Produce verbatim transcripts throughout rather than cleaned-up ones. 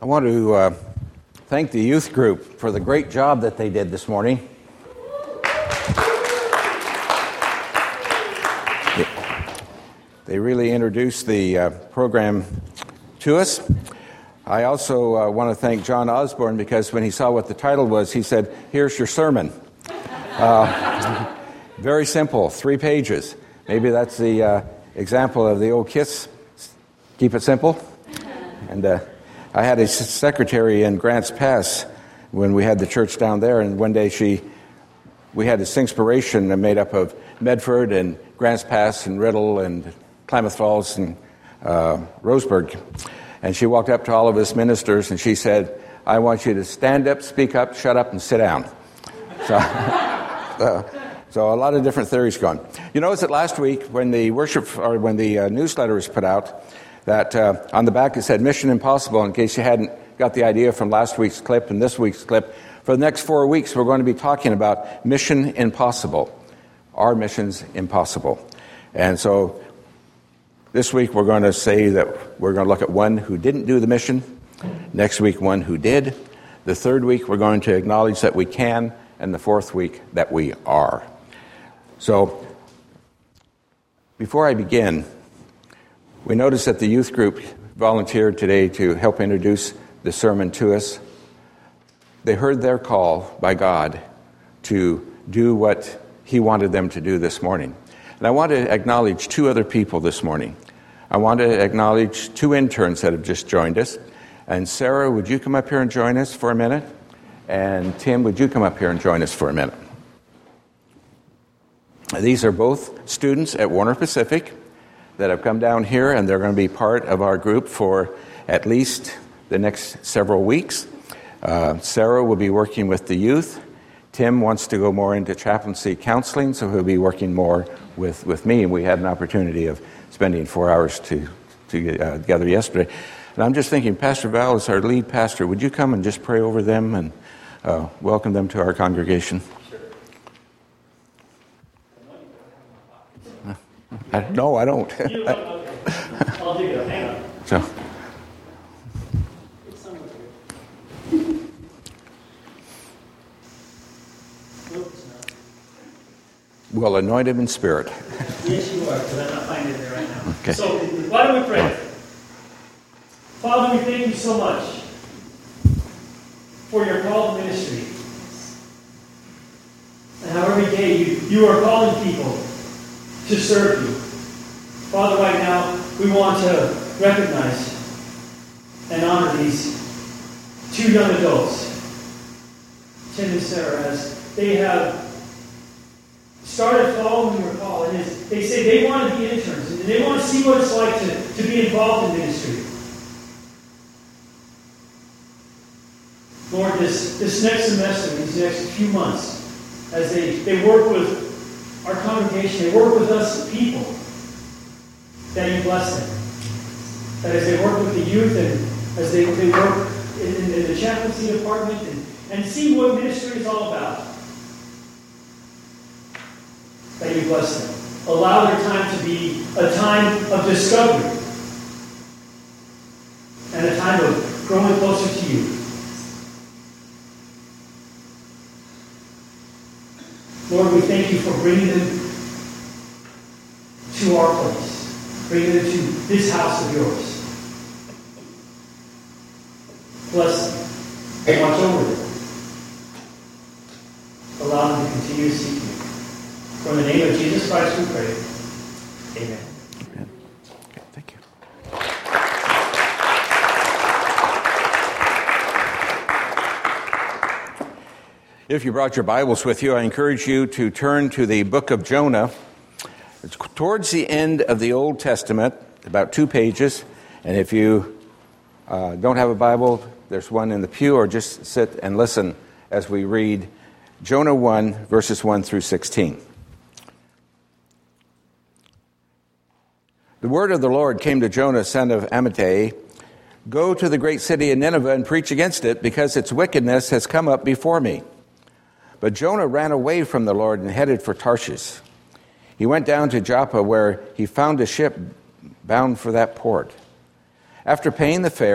I want to uh, thank the youth group for the great job that they did this morning. They really introduced the uh, program to us. I also uh, want to thank John Osborne because when he saw what the title was, he said, "Here's your sermon." Uh, very simple, three pages. Maybe that's the uh, example of the old KISS, keep it simple. And uh, I had a secretary in Grants Pass when we had the church down there, and one day she, we had this inspiration made up of Medford and Grants Pass and Riddle and Klamath Falls and uh, Roseburg. And she walked up to all of us ministers and she said, "I want you to stand up, speak up, shut up, and sit down." So, uh, so a lot of different theories going. You notice that last week when the worship or when the uh, newsletter was put out, that uh, on the back it said Mission Impossible, in case you hadn't got the idea from last week's clip and this week's clip. For the next four weeks, we're going to be talking about Mission Impossible. Our mission's impossible. And so this week we're going to say that we're going to look at one who didn't do the mission. Next week, one who did. The third week, we're going to acknowledge that we can. And the fourth week, that we are. So before I begin, we notice that the youth group volunteered today to help introduce the sermon to us. They heard their call by God to do what He wanted them to do this morning. And I want to acknowledge two other people this morning. I want to acknowledge two interns that have just joined us. And Sarah, would you come up here and join us for a minute? And Tim, would you come up here and join us for a minute? These are both students at Warner Pacific that have come down here, and they're going to be part of our group for at least the next several weeks. Uh, Sarah will be working with the youth. Tim wants to go more into chaplaincy counseling, so he'll be working more with, with me. We had an opportunity of spending four hours to, to get uh, together yesterday. And I'm just thinking, Pastor Val is our lead pastor. Would you come and just pray over them and uh, welcome them to our congregation? Sure. I, no, I don't. I'll do it. Hang on. So. We'll anoint him in spirit. Yes, you are, because I'm not finding it there right now. Okay. So, why don't we pray? Father, we thank you so much for your call to ministry. And how every day you, you are calling people to serve you. Father, right now, we want to recognize and honor these two young adults, Tim and Sarah, as they have started following your call. And as they say they want to be interns, and they want to see what it's like to, to be involved in ministry. Lord, this, this next semester, these next few months, as they, they work with our congregation, they work with us people, that you bless them. That as they work with the youth and as they, they work in, in, in the chaplaincy department and, and see what ministry is all about, that you bless them. Allow their time to be a time of discovery and a time of growing closer to you. Lord, we thank you for bringing them to our place, bringing them to this house of yours. Bless them and watch over them. Allow them to continue to seek you. From the name of Jesus Christ we pray. Amen. Amen. Okay, thank you. If you brought your Bibles with you, I encourage you to turn to the book of Jonah. It's towards the end of the Old Testament, about two pages. And if you uh, don't have a Bible, there's one in the pew, or just sit and listen as we read Jonah one, verses one through sixteen. The word of the Lord came to Jonah, son of Amittai. Go to the great city of Nineveh and preach against it, because its wickedness has come up before me. But Jonah ran away from the Lord and headed for Tarshish. He went down to Joppa, where he found a ship bound for that port. After paying the fare,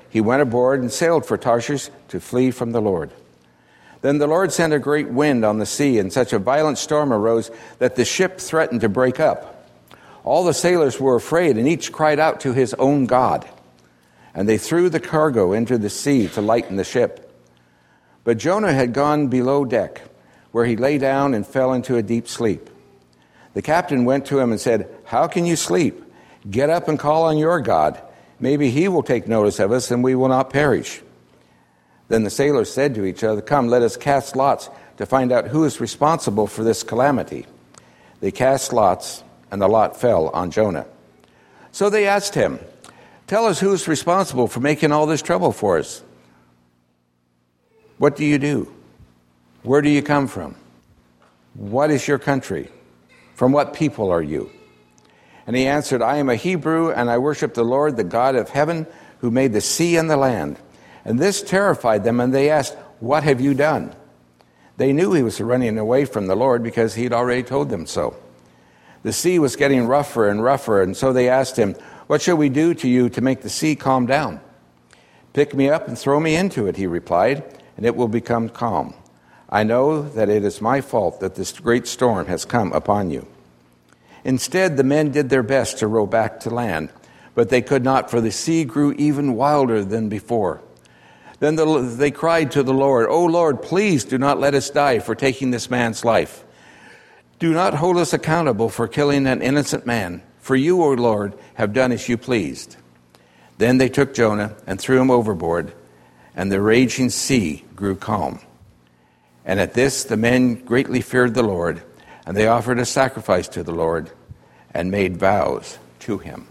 he went aboard and sailed for Tarshish to flee from the Lord. Then the Lord sent a great wind on the sea, and such a violent storm arose that the ship threatened to break up. All the sailors were afraid, and each cried out to his own God. And they threw the cargo into the sea to lighten the ship. But Jonah had gone below deck, where he lay down and fell into a deep sleep. The captain went to him and said, "How can you sleep? Get up and call on your God. Maybe he will take notice of us, and we will not perish." Then the sailors said to each other, "Come, let us cast lots to find out who is responsible for this calamity." They cast lots, and the lot fell on Jonah. So they asked him, "Tell us who is responsible for making all this trouble for us. What do you do? Where do you come from? What is your country? From what people are you?" And he answered, "I am a Hebrew, and I worship the Lord, the God of heaven, who made the sea and the land." And this terrified them, and they asked, "What have you done?" They knew he was running away from the Lord because he had already told them so. The sea was getting rougher and rougher, and so they asked him, "What shall we do to you to make the sea calm down?" "Pick me up and throw me into it," he replied, "and it will become calm. I know that it is my fault that this great storm has come upon you." Instead, the men did their best to row back to land, but they could not, for the sea grew even wilder than before. Then the, they cried to the Lord, "O Lord, please do not let us die for taking this man's life. Do not hold us accountable for killing an innocent man, for you, O Lord, have done as you pleased." Then they took Jonah and threw him overboard, and the raging sea grew calm. And at this the men greatly feared the Lord, and they offered a sacrifice to the Lord and made vows to him.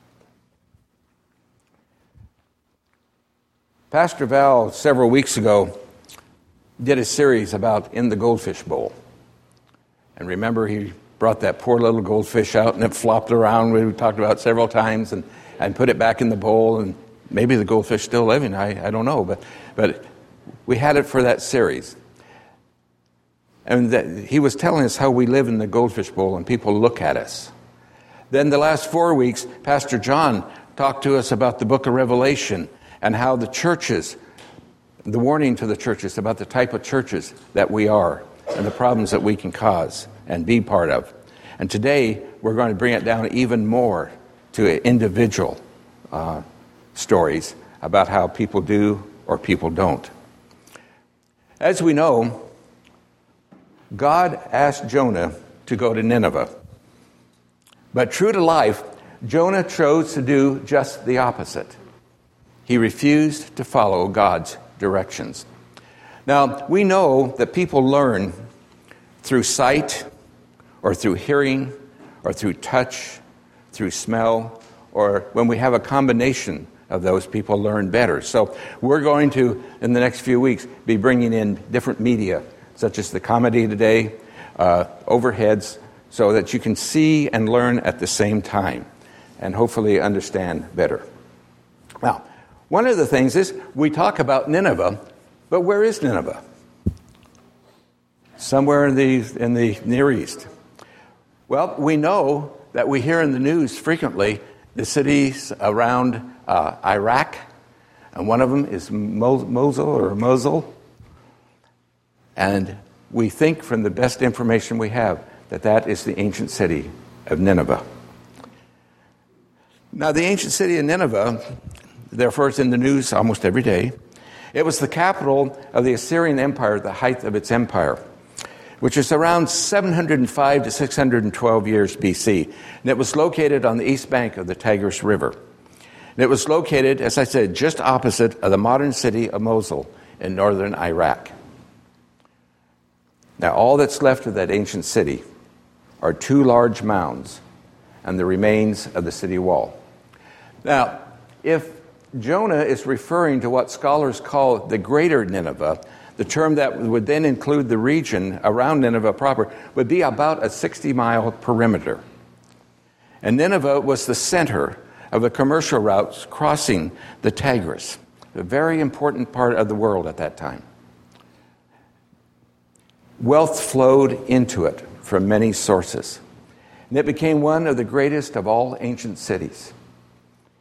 Pastor Val, several weeks ago, did a series about In the Goldfish Bowl. And remember, he brought that poor little goldfish out, and it flopped around, we talked about it several times, and, and put it back in the bowl, and maybe the goldfish still living, I, I don't know, but, but we had it for that series. And that, he was telling us how we live in the goldfish bowl, and people look at us. Then the last four weeks, Pastor John talked to us about the book of Revelation, and how the churches, the warning to the churches about the type of churches that we are and the problems that we can cause and be part of. And today, we're going to bring it down even more to individual uh, stories about how people do or people don't. As we know, God asked Jonah to go to Nineveh. But true to life, Jonah chose to do just the opposite. He refused to follow God's directions. Now, we know that people learn through sight, or through hearing, or through touch, through smell, or when we have a combination of those, people learn better. So we're going to, in the next few weeks, be bringing in different media, such as the comedy today, uh, overheads, so that you can see and learn at the same time, and hopefully understand better. Now, one of the things is, we talk about Nineveh, but where is Nineveh? Somewhere in the in the Near East. Well, we know that we hear in the news frequently the cities around uh, Iraq, and one of them is Mosul or Mosul. And we think from the best information we have that that is the ancient city of Nineveh. Now, the ancient city of Nineveh, therefore, it's in the news almost every day. It was the capital of the Assyrian Empire at the height of its empire, which is around seven hundred five to six hundred twelve years B C. And it was located on the east bank of the Tigris River. And it was located, as I said, just opposite of the modern city of Mosul in northern Iraq. Now, all that's left of that ancient city are two large mounds and the remains of the city wall. Now, if Jonah is referring to what scholars call the Greater Nineveh, the term that would then include the region around Nineveh proper would be about a sixty-mile perimeter. And Nineveh was the center of the commercial routes crossing the Tigris, a very important part of the world at that time. Wealth flowed into it from many sources, and it became one of the greatest of all ancient cities.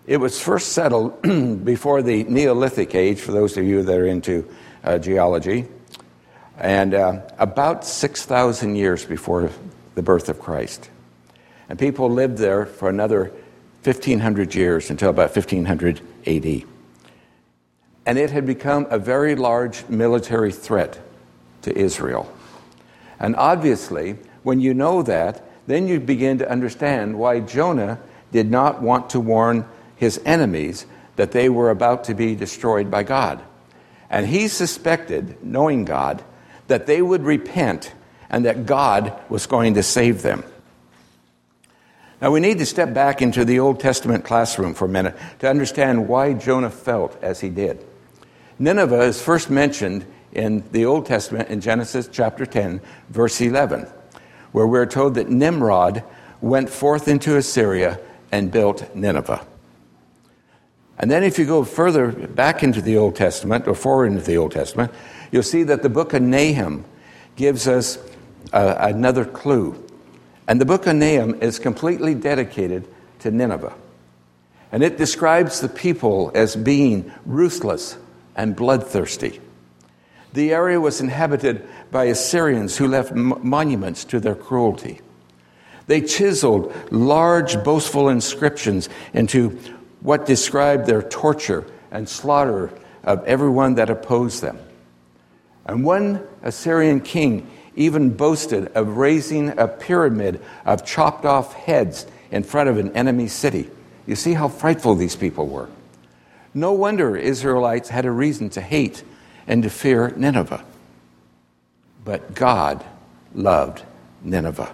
It was first settled before the Neolithic age, for those of you that are into uh, geology, and uh, about six thousand years before the birth of Christ. And people lived there for another fifteen hundred years until about fifteen hundred A D. And it had become a very large military threat to Israel. And obviously, when you know that, then you begin to understand why Jonah did not want to warn his enemies that they were about to be destroyed by God. And he suspected, knowing God, that they would repent and that God was going to save them. Now we need to step back into the Old Testament classroom for a minute to understand why Jonah felt as he did. Nineveh is first mentioned in the Old Testament in Genesis chapter ten, verse eleven, where we're told that Nimrod went forth into Assyria and built Nineveh. And then if you go further back into the Old Testament, or forward into the Old Testament, you'll see that the book of Nahum gives us uh, another clue. And the book of Nahum is completely dedicated to Nineveh. And it describes the people as being ruthless and bloodthirsty. The area was inhabited by Assyrians who left m- monuments to their cruelty. They chiseled large, boastful inscriptions into what described their torture and slaughter of everyone that opposed them. And one Assyrian king even boasted of raising a pyramid of chopped off heads in front of an enemy city. You see how frightful these people were. No wonder Israelites had a reason to hate and to fear Nineveh. But God loved Nineveh.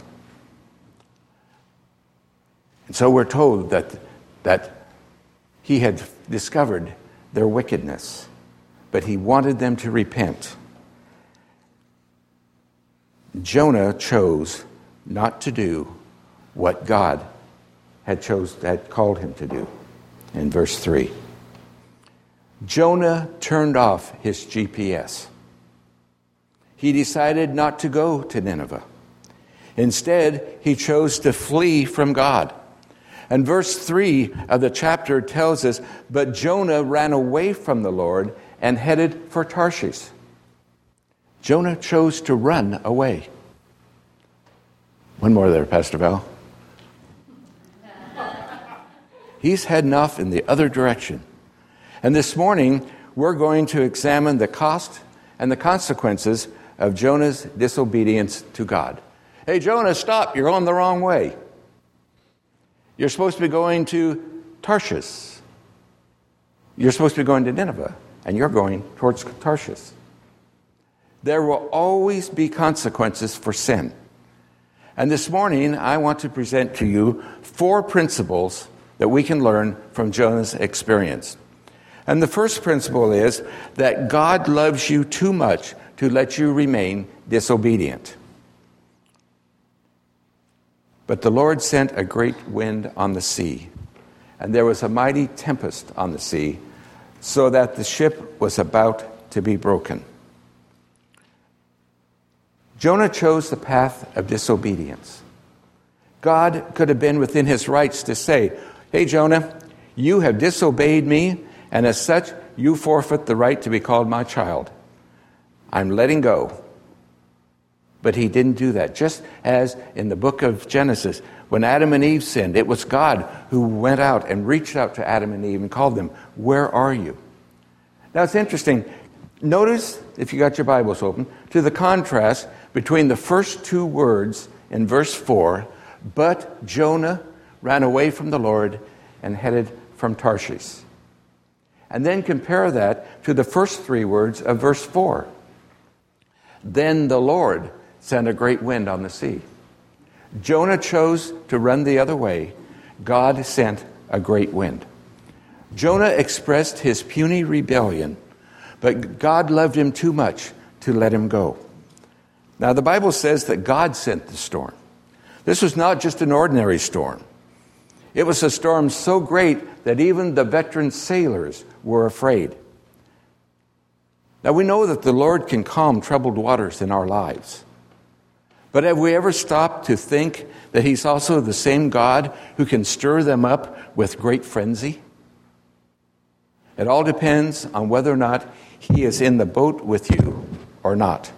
And so we're told that, that he had discovered their wickedness, but he wanted them to repent. Jonah chose not to do what God had chose had called him to do. In verse three, Jonah turned off his G P S. He decided not to go to Nineveh. Instead, he chose to flee from God. And verse three of the chapter tells us, but Jonah ran away from the Lord and headed for Tarshish. Jonah chose to run away. One more there, Pastor Val. He's heading off in the other direction. And this morning, we're going to examine the cost and the consequences of Jonah's disobedience to God. Hey, Jonah, stop. You're going the wrong way. You're supposed to be going to Tarshish. You're supposed to be going to Nineveh, and you're going towards Tarshish. There will always be consequences for sin. And this morning, I want to present to you four principles that we can learn from Jonah's experience. And the first principle is that God loves you too much to let you remain disobedient. But the Lord sent a great wind on the sea, and there was a mighty tempest on the sea, so that the ship was about to be broken. Jonah chose the path of disobedience. God could have been within his rights to say, hey, Jonah, you have disobeyed me, and as such, you forfeit the right to be called my child. I'm letting go. But he didn't do that. Just as in the book of Genesis, when Adam and Eve sinned, it was God who went out and reached out to Adam and Eve and called them, where are you? Now it's interesting. Notice, if you got your Bibles open, to the contrast between the first two words in verse four, but Jonah ran away from the Lord and headed from Tarshish. And then compare that to the first three words of verse four. Then the Lord sent a great wind on the sea. Jonah chose to run the other way. God sent a great wind. Jonah expressed his puny rebellion, but God loved him too much to let him go. Now, the Bible says that God sent the storm. This was not just an ordinary storm. It was a storm so great that even the veteran sailors were afraid. Now, we know that the Lord can calm troubled waters in our lives. But have we ever stopped to think that he's also the same God who can stir them up with great frenzy? It all depends on whether or not he is in the boat with you or not.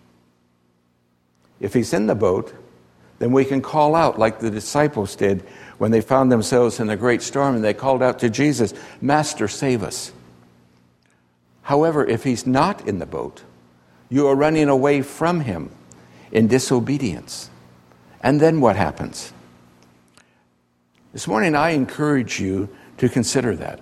If he's in the boat, then we can call out like the disciples did when they found themselves in a great storm and they called out to Jesus, "Master, save us." However, if he's not in the boat, you are running away from him in disobedience. And then what happens? This morning I encourage you to consider that.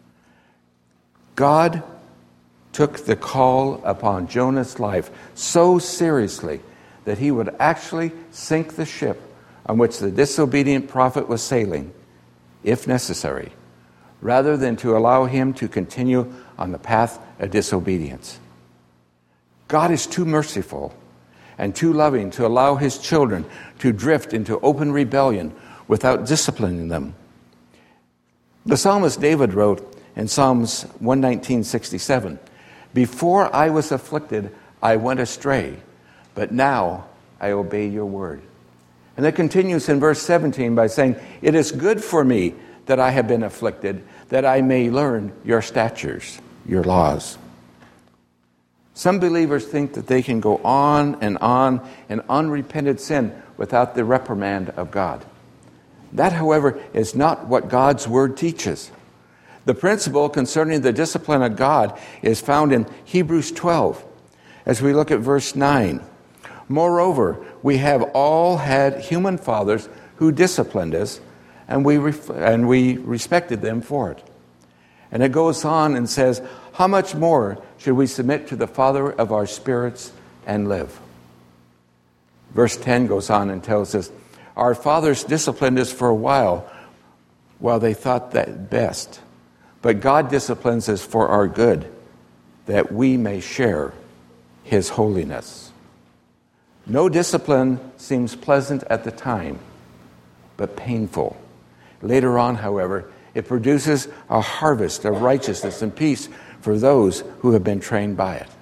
God took the call upon Jonah's life so seriously that he would actually sink the ship on which the disobedient prophet was sailing, if necessary, rather than to allow him to continue on the path of disobedience. God is too merciful and too loving to allow his children to drift into open rebellion without disciplining them. The psalmist David wrote in Psalms one nineteen, sixty-seven, "Before I was afflicted, I went astray, but now I obey your word." And it continues in verse seventeen by saying, "It is good for me that I have been afflicted, that I may learn your statutes, your laws." Some believers think that they can go on and on in unrepented sin without the reprimand of God. That, however, is not what God's word teaches. The principle concerning the discipline of God is found in Hebrews twelve, as we look at verse nine. "Moreover, we have all had human fathers who disciplined us, and we ref- and we respected them for it." And it goes on and says, "How much more should we submit to the Father of our spirits and live?" Verse ten goes on and tells us, "Our fathers disciplined us for a while, while they thought that best. But God disciplines us for our good, that we may share his holiness." No discipline seems pleasant at the time, but painful. Later on, however, it produces a harvest of righteousness and peace for those who have been trained by it.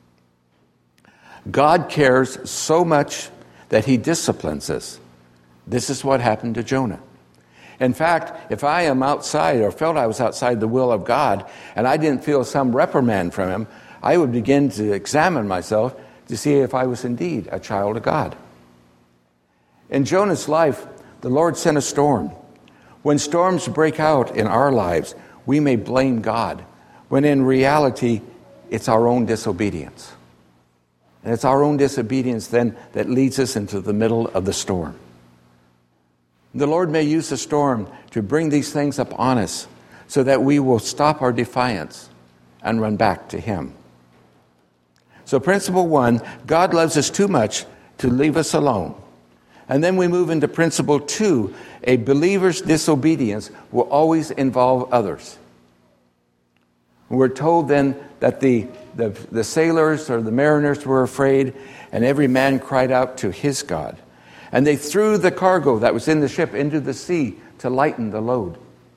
God cares so much that he disciplines us. This is what happened to Jonah. In fact, if I am outside or felt I was outside the will of God and I didn't feel some reprimand from him, I would begin to examine myself to see if I was indeed a child of God. In Jonah's life, the Lord sent a storm. When storms break out in our lives, we may blame God, when in reality, it's our own disobedience. And it's our own disobedience then that leads us into the middle of the storm. The Lord may use the storm to bring these things upon us so that we will stop our defiance and run back to him. So principle one, God loves us too much to leave us alone. And then we move into principle two, a believer's disobedience will always involve others. We're told then that the, the, the sailors or the mariners were afraid, and every man cried out to his God. And they threw the cargo that was in the ship into the sea to lighten the load.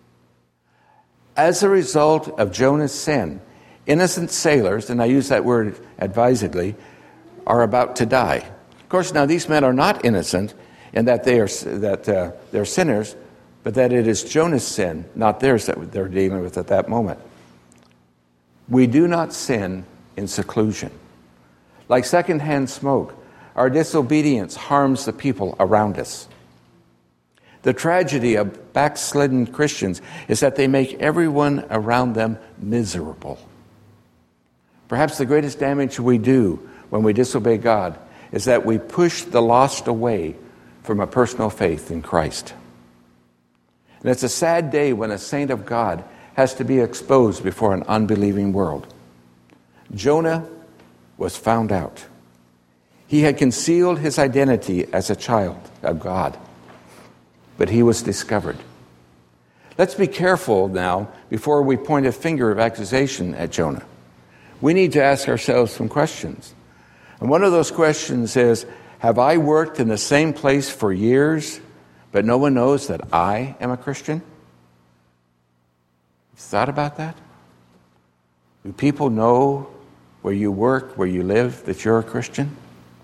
As a result of Jonah's sin, innocent sailors, and I use that word advisedly, are about to die. Of course, now these men are not innocent in that they are that uh, they're sinners, but that it is Jonah's sin, not theirs, that they're dealing with at that moment. We do not sin in seclusion. Like secondhand smoke, our disobedience harms the people around us. The tragedy of backslidden Christians is that they make everyone around them miserable. Perhaps the greatest damage we do when we disobey God is that we push the lost away from a personal faith in Christ. And it's a sad day when a saint of God has to be exposed before an unbelieving world. Jonah was found out. He had concealed his identity as a child of God, but he was discovered. Let's be careful now before we point a finger of accusation at Jonah. We need to ask ourselves some questions. And one of those questions is, have I worked in the same place for years, but no one knows that I am a Christian? Have you thought about that? Do people know where you work, where you live, that you're a Christian?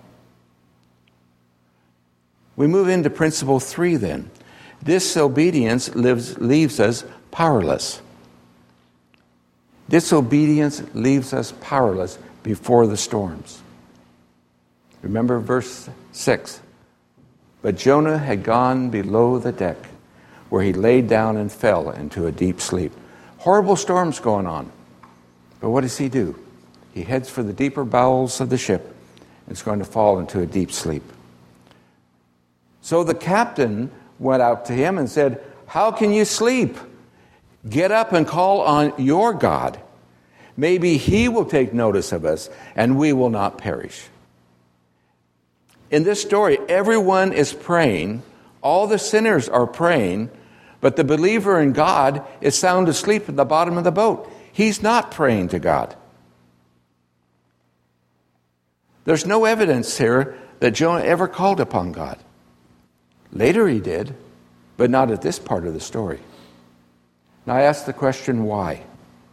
We move into principle three then. Disobedience lives, leaves us powerless. Disobedience leaves us powerless before the storms. Remember verse six. But Jonah had gone below the deck, where he laid down and fell into a deep sleep. Horrible storms going on. But what does he do? He heads for the deeper bowels of the ship and is going to fall into a deep sleep. So the captain went out to him and said, "How can you sleep? Get up and call on your God. Maybe he will take notice of us and we will not perish." In this story, everyone is praying. All the sinners are praying, but the believer in God is sound asleep at the bottom of the boat. He's not praying to God. There's no evidence here that Jonah ever called upon God. Later he did, but not at this part of the story. Now I ask the question, why?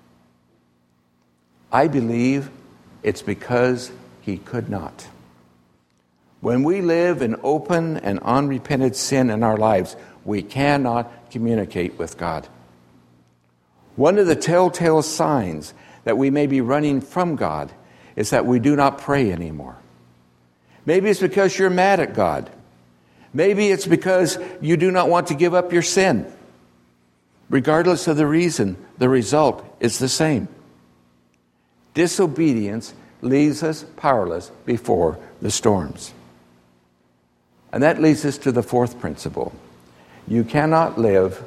I believe it's because he could not. When we live in open and unrepented sin in our lives, we cannot communicate with God. One of the telltale signs that we may be running from God is that we do not pray anymore. Maybe it's because you're mad at God. Maybe it's because you do not want to give up your sin. Regardless of the reason, the result is the same. Disobedience leaves us powerless before the storms. And that leads us to the fourth principle. You cannot live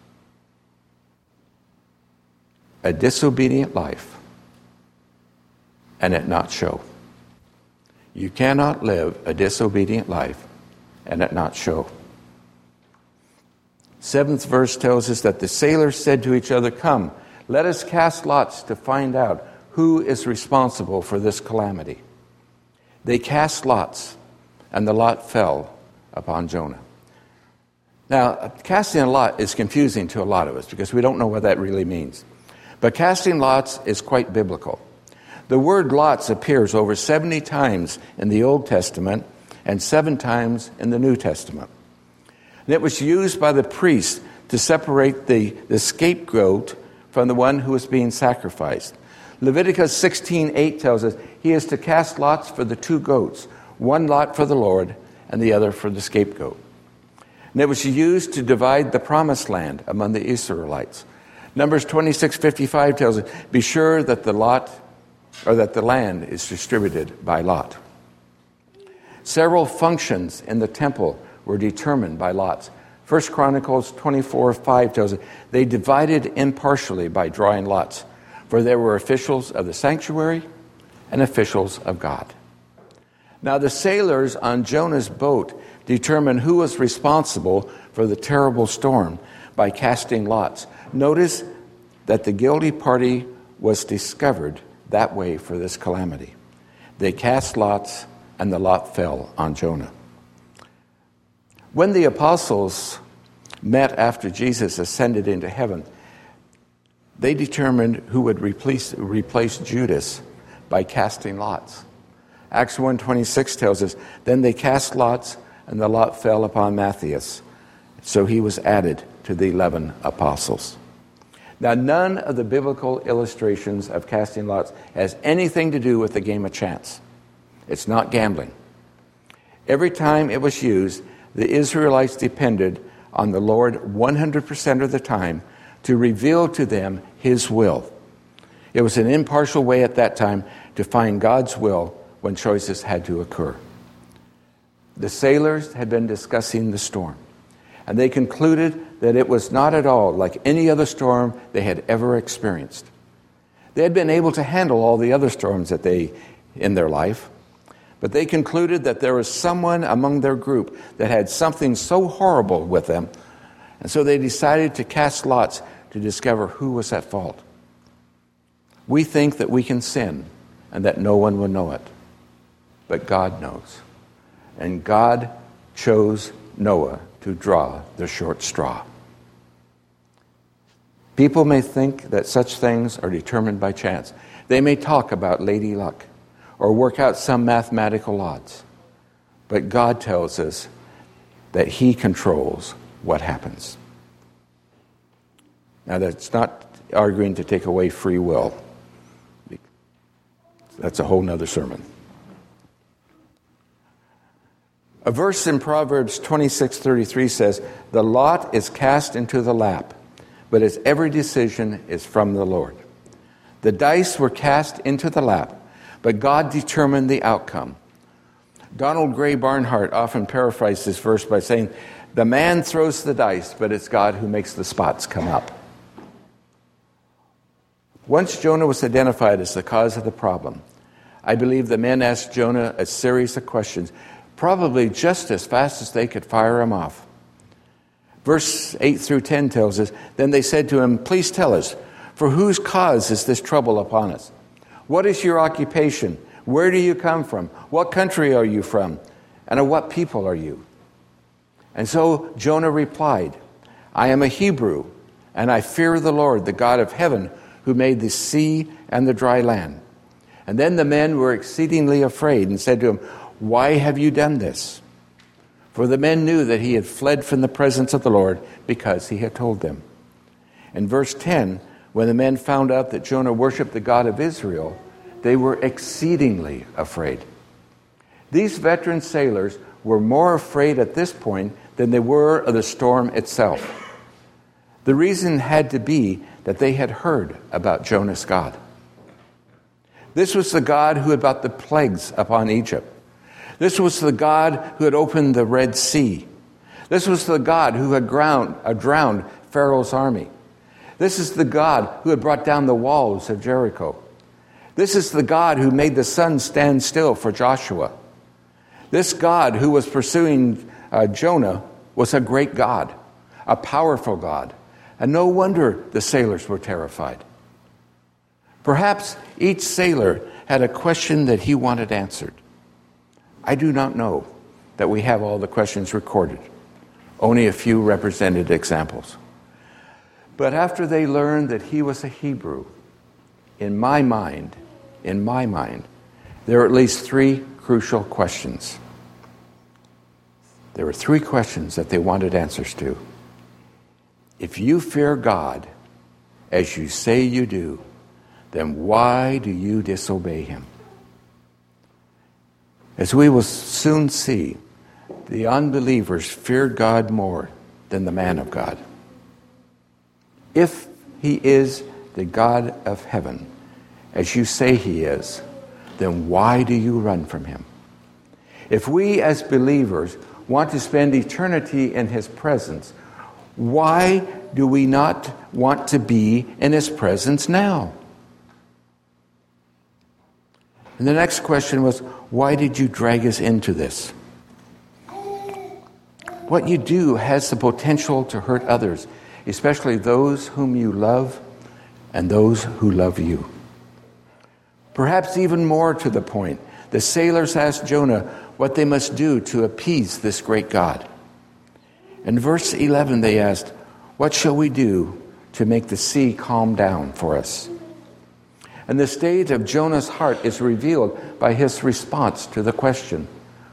a disobedient life and it not show. You cannot live a disobedient life and it not show. Seventh verse tells us that the sailors said to each other, "Come, let us cast lots to find out who is responsible for this calamity." They cast lots, and the lot fell upon Jonah. Now, casting a lot is confusing to a lot of us because we don't know what that really means. But casting lots is quite biblical. The word lots appears over seventy times in the Old Testament and seven times in the New Testament. And it was used by the priest to separate the, the scapegoat from the one who was being sacrificed. Leviticus sixteen eight tells us he is to cast lots for the two goats, one lot for the Lord and the other for the scapegoat. And it was used to divide the promised land among the Israelites. Numbers twenty-six fifty-five tells us, be sure that the lot or that the land is distributed by lot. Several functions in the temple were determined by lots. First Chronicles twenty-four five tells us they divided impartially by drawing lots, for there were officials of the sanctuary and officials of God. Now the sailors on Jonah's boat determined who was responsible for the terrible storm by casting lots. Notice that the guilty party was discovered that way for this calamity. They cast lots, and the lot fell on Jonah. When the apostles met after Jesus ascended into heaven, they determined who would replace, replace Judas by casting lots. Acts one twenty-six tells us, then they cast lots, and the lot fell upon Matthias. So he was added to the eleven apostles. Now, none of the biblical illustrations of casting lots has anything to do with the game of chance. It's not gambling. Every time it was used, the Israelites depended on the Lord one hundred percent of the time to reveal to them His will. It was an impartial way at that time to find God's will when choices had to occur. The sailors had been discussing the storm, and they concluded that it was not at all like any other storm they had ever experienced. They had been able to handle all the other storms that they in their life, but they concluded that there was someone among their group that had something so horrible with them, and so they decided to cast lots to discover who was at fault. We think that we can sin and that no one will know it, but God knows. And God chose Noah to draw the short straw. People may think that such things are determined by chance. They may talk about lady luck or work out some mathematical odds. But God tells us that He controls what happens. Now, that's not arguing to take away free will. That's a whole nother sermon. A verse in Proverbs twenty-six thirty-three says, "The lot is cast into the lap, but its every decision is from the Lord." The dice were cast into the lap, but God determined the outcome. Donald Gray Barnhart often paraphrased this verse by saying, "The man throws the dice, but it's God who makes the spots come up." Once Jonah was identified as the cause of the problem, I believe the men asked Jonah a series of questions, probably just as fast as they could fire him off. Verse eight through ten tells us, "Then they said to him, 'Please tell us, for whose cause is this trouble upon us? What is your occupation? Where do you come from? What country are you from? And of what people are you?' And so Jonah replied, 'I am a Hebrew, and I fear the Lord, the God of heaven, who made the sea and the dry land.' And then the men were exceedingly afraid and said to him, 'Why have you done this?' For the men knew that he had fled from the presence of the Lord because he had told them." In verse ten, when the men found out that Jonah worshipped the God of Israel, they were exceedingly afraid. These veteran sailors were more afraid at this point than they were of the storm itself. The reason had to be that they had heard about Jonah's God. This was the God who had brought the plagues upon Egypt. This was the God who had opened the Red Sea. This was the God who had drowned, uh, drowned Pharaoh's army. This is the God who had brought down the walls of Jericho. This is the God who made the sun stand still for Joshua. This God who was pursuing uh, Jonah was a great God, a powerful God. And no wonder the sailors were terrified. Perhaps each sailor had a question that he wanted answered. I do not know that we have all the questions recorded. Only a few represented examples. But after they learned that he was a Hebrew, in my mind, in my mind, there are at least three crucial questions. There were three questions that they wanted answers to. If you fear God, as you say you do, then why do you disobey him? As we will soon see, the unbelievers feared God more than the man of God. If he is the God of heaven, as you say he is, then why do you run from him? If we as believers want to spend eternity in his presence, why do we not want to be in his presence now? And the next question was, why did you drag us into this? What you do has the potential to hurt others, especially those whom you love and those who love you. Perhaps even more to the point, the sailors asked Jonah what they must do to appease this great God. In verse eleven they asked, "What shall we do to make the sea calm down for us?" And the state of Jonah's heart is revealed by his response to the question.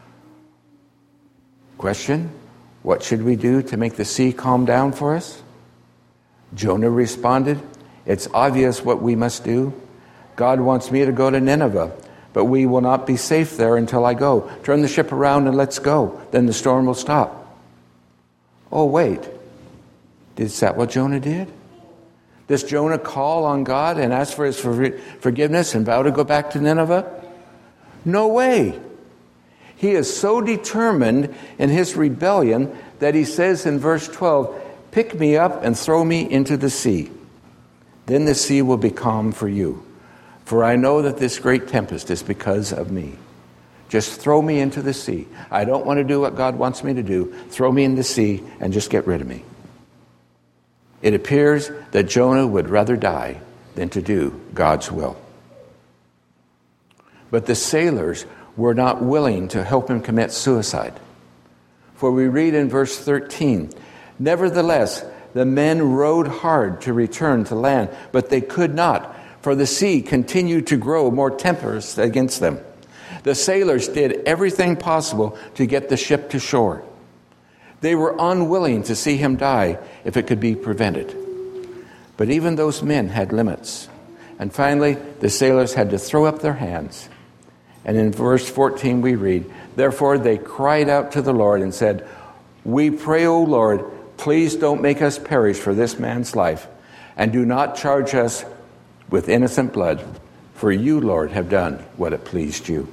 Question, what should we do to make the sea calm down for us? Jonah responded, "It's obvious what we must do. God wants me to go to Nineveh, but we will not be safe there until I go. Turn the ship around and let's go. Then the storm will stop." Oh, wait. Is that what Jonah did? Does Jonah call on God and ask for his forgiveness and vow to go back to Nineveh? No way. He is so determined in his rebellion that he says in verse twelve, "Pick me up and throw me into the sea. Then the sea will be calm for you. For I know that this great tempest is because of me. Just throw me into the sea. I don't want to do what God wants me to do. Throw me in the sea and just get rid of me." It appears that Jonah would rather die than to do God's will. But the sailors were not willing to help him commit suicide. For we read in verse thirteen, "Nevertheless, the men rowed hard to return to land, but they could not, for the sea continued to grow more tempestuous against them. The sailors did everything possible to get the ship to shore. They were unwilling to see him die if it could be prevented. But even those men had limits. And finally, the sailors had to throw up their hands. And in verse fourteen we read, "Therefore they cried out to the Lord and said, 'We pray, O Lord, please don't make us perish for this man's life, and do not charge us with innocent blood, for you, Lord, have done what it pleased you.'"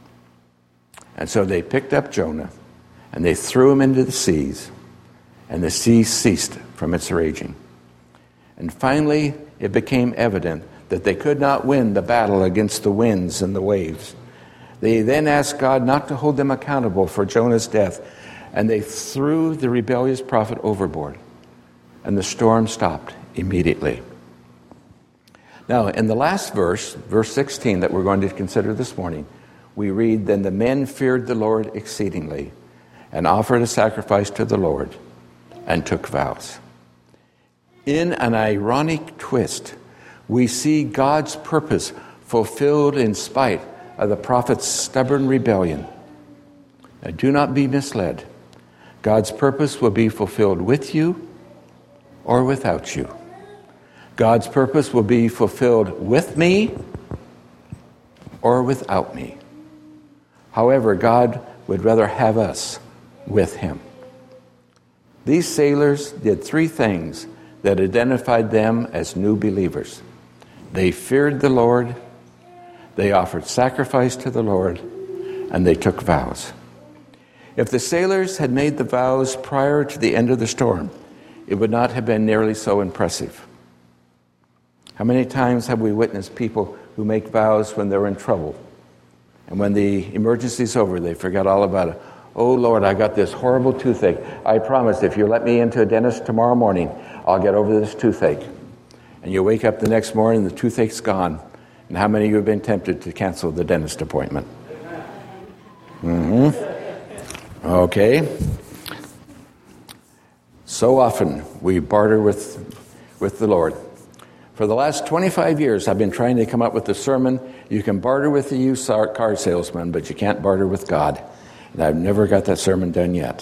And so they picked up Jonah, and they threw him into the seas, and the sea ceased from its raging. And finally, it became evident that they could not win the battle against the winds and the waves. They then asked God not to hold them accountable for Jonah's death, and they threw the rebellious prophet overboard, and the storm stopped immediately. Now, in the last verse, verse sixteen, that we're going to consider this morning, we read, "Then the men feared the Lord exceedingly, and offered a sacrifice to the Lord, and took vows." In an ironic twist, we see God's purpose fulfilled in spite of the prophet's stubborn rebellion. Now, do not be misled. God's purpose will be fulfilled with you or without you. God's purpose will be fulfilled with me or without me. However, God would rather have us with him. These sailors did three things that identified them as new believers. They feared the Lord, they offered sacrifice to the Lord, and they took vows. If the sailors had made the vows prior to the end of the storm, it would not have been nearly so impressive. How many times have we witnessed people who make vows when they're in trouble? And when the emergency's over, they forget all about it. "Oh, Lord, I got this horrible toothache. I promise if you let me into a dentist tomorrow morning, I'll get over this toothache." And you wake up the next morning, the toothache's gone. And how many of you have been tempted to cancel the dentist appointment? Mm-hmm. Okay. So often we barter with, with the Lord. For the last twenty-five years, I've been trying to come up with a sermon. You can barter with the used car salesman, but you can't barter with God. And I've never got that sermon done yet.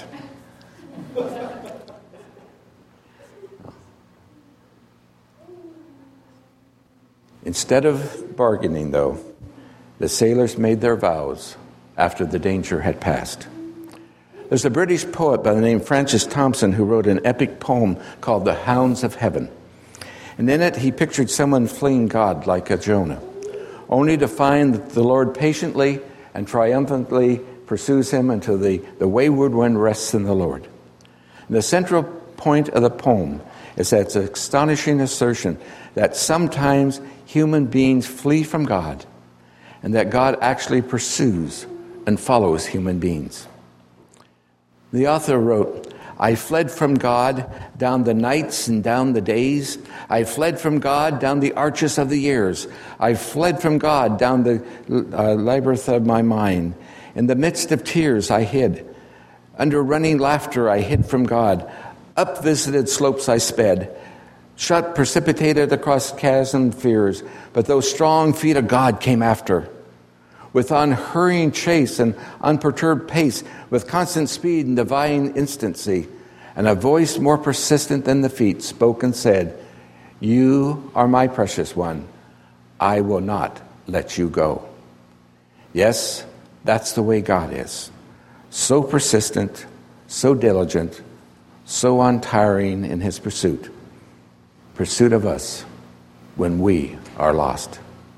Instead of bargaining, though, the sailors made their vows after the danger had passed. There's a British poet by the name Francis Thompson who wrote an epic poem called The Hounds of Heaven. And in it, he pictured someone fleeing God like a Jonah, only to find that the Lord patiently and triumphantly pursues him until the, the wayward one rests in the Lord. And the central point of the poem is that it's an astonishing assertion that sometimes human beings flee from God, and that God actually pursues and follows human beings. The author wrote, "I fled from God down the nights and down the days. I fled from God down the arches of the years. I fled from God down the uh, labyrinth of my mind. In the midst of tears I hid. Under running laughter I hid from God. Up visited slopes I sped. Shot precipitated across chasm fears. But those strong feet of God came after. With unhurrying chase and unperturbed pace, with constant speed and divine instancy, and a voice more persistent than the feet spoke and said, 'You are my precious one. I will not let you go.'" Yes, that's the way God is. So persistent, so diligent, so untiring in his pursuit. Pursuit of us when we are lost.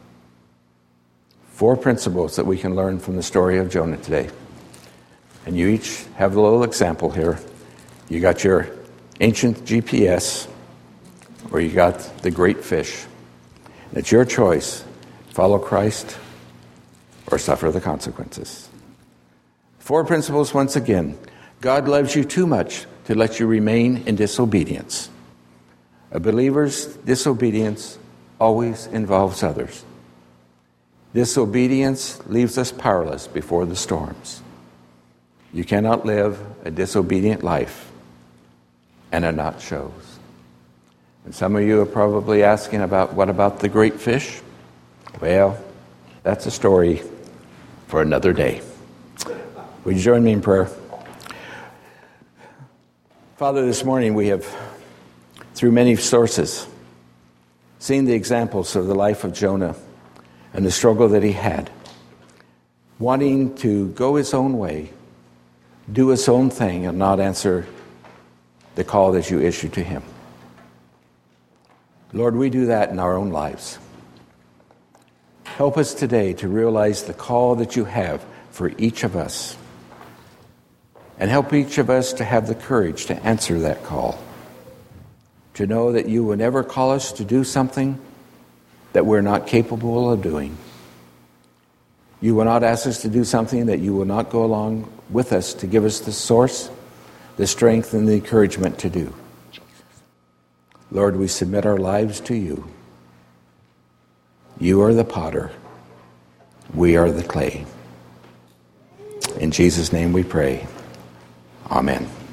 Four principles that we can learn from the story of Jonah today. And you each have a little example here. You got your ancient G P S, or you got the great fish. It's your choice. Follow Christ or suffer the consequences. Four principles once again. God loves you too much to let you remain in disobedience. A believer's disobedience always involves others. Disobedience leaves us powerless before the storms. You cannot live a disobedient life and it not shows. And some of you are probably asking about, what about the great fish? Well, that's a story for another day. Would you join me in prayer? Father, this morning we have, through many sources, seen the examples of the life of Jonah and the struggle that he had, wanting to go his own way, do his own thing, and not answer the call that you issued to him. Lord, we do that in our own lives. Help us today to realize the call that you have for each of us. And help each of us to have the courage to answer that call. To know that you will never call us to do something that we're not capable of doing. You will not ask us to do something that you will not go along with us to give us the source, the strength, and the encouragement to do. Lord, we submit our lives to you. You are the potter. We are the clay. In Jesus' name we pray. Amen.